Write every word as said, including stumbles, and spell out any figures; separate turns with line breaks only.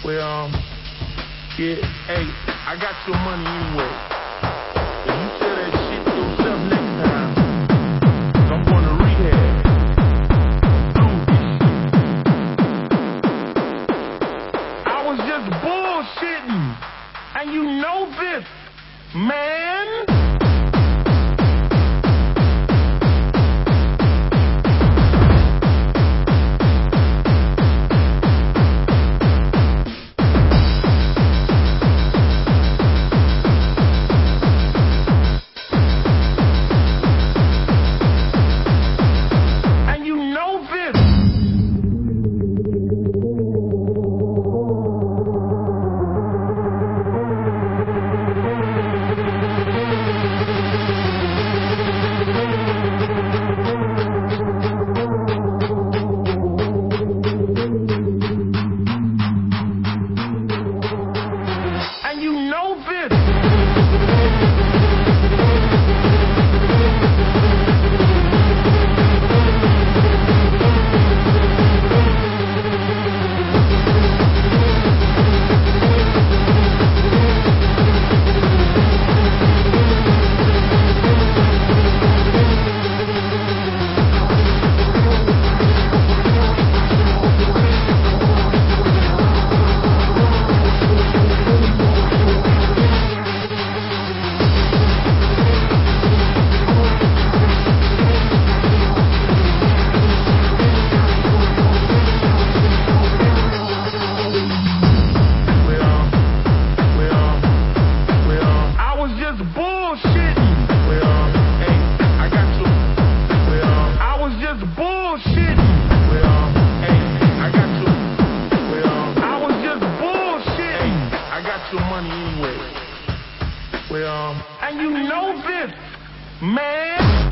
Well, um, yeah, hey, I got your money anyway. If you tell that shit to yourself next time, I'm going to rehab. I was just bullshitting, and you know this, man. Money anyway. Well, um, and you know this, man.